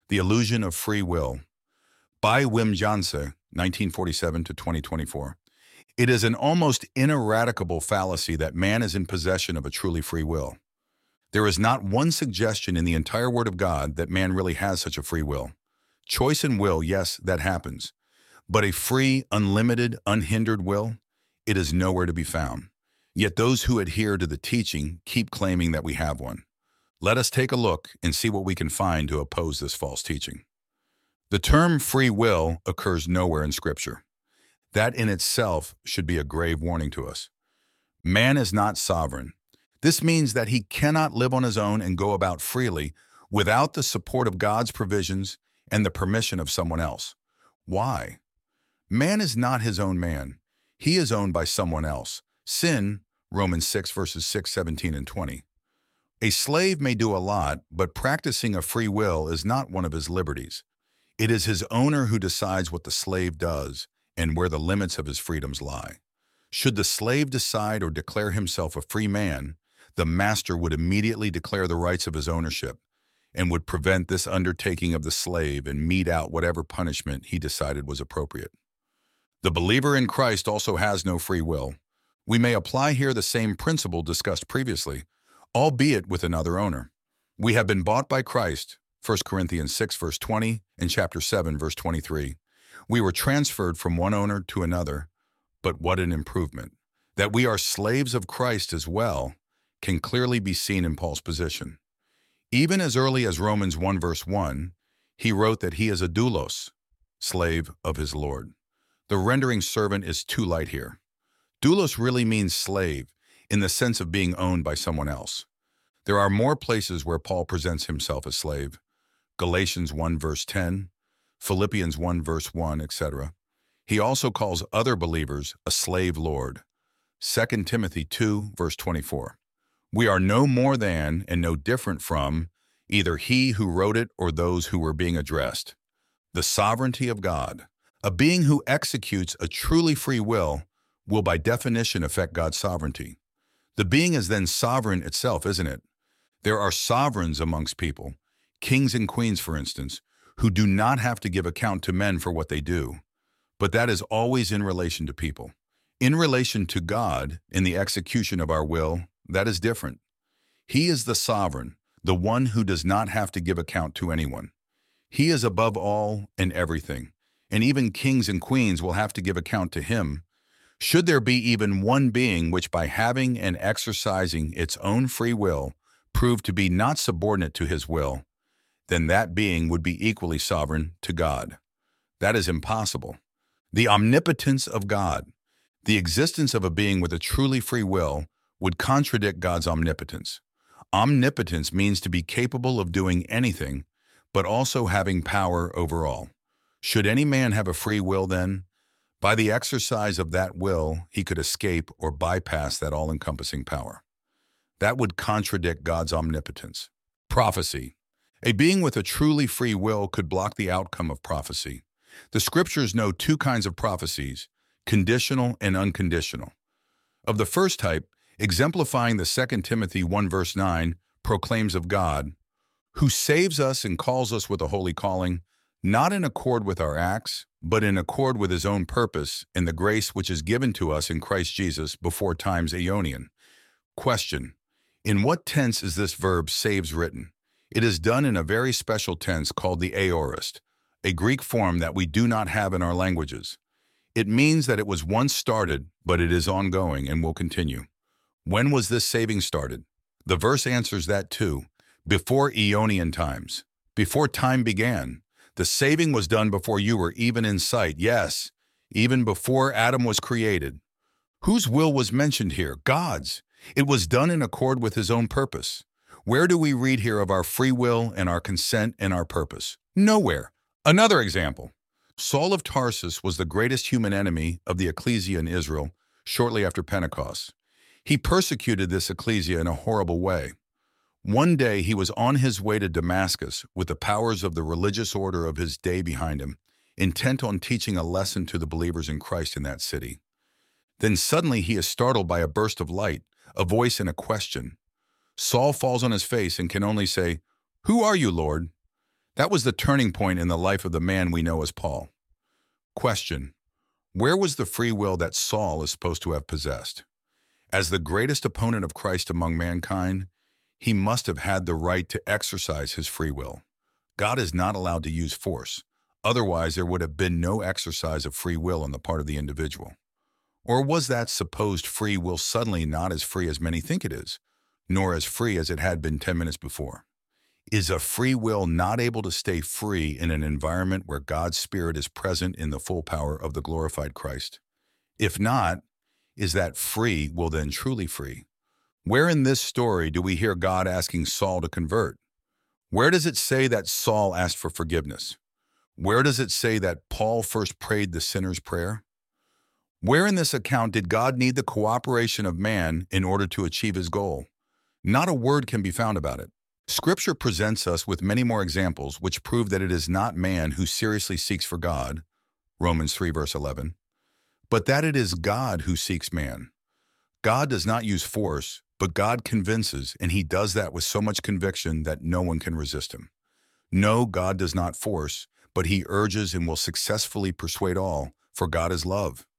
The Illusion of Free Will by Wim Janse, 1947 to 2024. It is an almost ineradicable fallacy that man is in possession of a truly free will. There is not one suggestion in the entire Word of God that man really has such a free will. Choice and will, yes, that happens. But a free, unlimited, unhindered will, it is nowhere to be found. Yet those who adhere to the teaching keep claiming that we have one. Let us take a look and see what we can find to oppose this false teaching. The term free will occurs nowhere in Scripture. That in itself should be a grave warning to us. Man is not sovereign. This means that he cannot live on his own and go about freely without the support of God's provisions and the permission of someone else. Why? Man is not his own man. He is owned by someone else. Sin, Romans 6 verses 6, 17, and 20. A slave may do a lot, but practicing a free will is not one of his liberties. It is his owner who decides what the slave does and where the limits of his freedoms lie. Should the slave decide or declare himself a free man, the master would immediately declare the rights of his ownership and would prevent this undertaking of the slave and mete out whatever punishment he decided was appropriate. The believer in Christ also has no free will. We may apply here the same principle discussed previously, albeit with another owner. We have been bought by Christ, 1 Corinthians 6 verse 20 and chapter 7 verse 23. We were transferred from one owner to another, but what an improvement. That we are slaves of Christ as well can clearly be seen in Paul's position. Even as early as Romans 1 verse 1, he wrote that he is a doulos, slave of his Lord. The rendering servant is too light here. Doulos really means slave, in the sense of being owned by someone else. There are more places where Paul presents himself as slave. Galatians 1 verse 10, Philippians 1 verse 1, etc. He also calls other believers a slave lord. 2 Timothy 2 verse 24. We are no more than and no different from either he who wrote it or those who were being addressed. The sovereignty of God. A being who executes a truly free will by definition affect God's sovereignty. The being is then sovereign itself, isn't it? There are sovereigns amongst people, kings and queens, for instance, who do not have to give account to men for what they do. But that is always in relation to people. In relation to God, in the execution of our will, that is different. He is the sovereign, the one who does not have to give account to anyone. He is above all and everything, and even kings and queens will have to give account to him. Should there be even one being which by having and exercising its own free will prove to be not subordinate to his will, then that being would be equally sovereign to God. That is impossible. The omnipotence of God, the existence of a being with a truly free will, would contradict God's omnipotence. Omnipotence means to be capable of doing anything, but also having power over all. Should any man have a free will then, by the exercise of that will, he could escape or bypass that all-encompassing power. That would contradict God's omnipotence. Prophecy. A being with a truly free will could block the outcome of prophecy. The Scriptures know two kinds of prophecies, conditional and unconditional. Of the first type, exemplifying the 2 Timothy 1 verse 9, proclaims of God, who saves us and calls us with a holy calling, not in accord with our acts, but in accord with his own purpose and the grace which is given to us in Christ Jesus before times aeonian. Question. In what tense is this verb saves written? It is done in a very special tense called the aorist, a Greek form that we do not have in our languages. It means that it was once started, but it is ongoing and will continue. When was this saving started? The verse answers that too. Before aeonian times. Before time began. The saving was done before you were even in sight. Yes, even before Adam was created. Whose will was mentioned here? God's. It was done in accord with his own purpose. Where do we read here of our free will and our consent and our purpose? Nowhere. Another example. Saul of Tarsus was the greatest human enemy of the ecclesia in Israel shortly after Pentecost. He persecuted this ecclesia in a horrible way. One day he was on his way to Damascus with the powers of the religious order of his day behind him, intent on teaching a lesson to the believers in Christ in that city. Then suddenly he is startled by a burst of light, a voice and a question. Saul falls on his face and can only say, "Who are you, Lord?" That was the turning point in the life of the man we know as Paul. Question: where was the free will that Saul is supposed to have possessed? As the greatest opponent of Christ among mankind, he must have had the right to exercise his free will. God is not allowed to use force. Otherwise, there would have been no exercise of free will on the part of the individual. Or was that supposed free will suddenly not as free as many think it is, nor as free as it had been 10 minutes before? Is a free will not able to stay free in an environment where God's Spirit is present in the full power of the glorified Christ? If not, is that free will then truly free? Where in this story do we hear God asking Saul to convert? Where does it say that Saul asked for forgiveness? Where does it say that Paul first prayed the sinner's prayer? Where in this account did God need the cooperation of man in order to achieve his goal? Not a word can be found about it. Scripture presents us with many more examples which prove that it is not man who seriously seeks for God, Romans 3 verse 11, but that it is God who seeks man. God does not use force, but God convinces, and he does that with so much conviction that no one can resist him. No, God does not force, but he urges and will successfully persuade all, for God is love.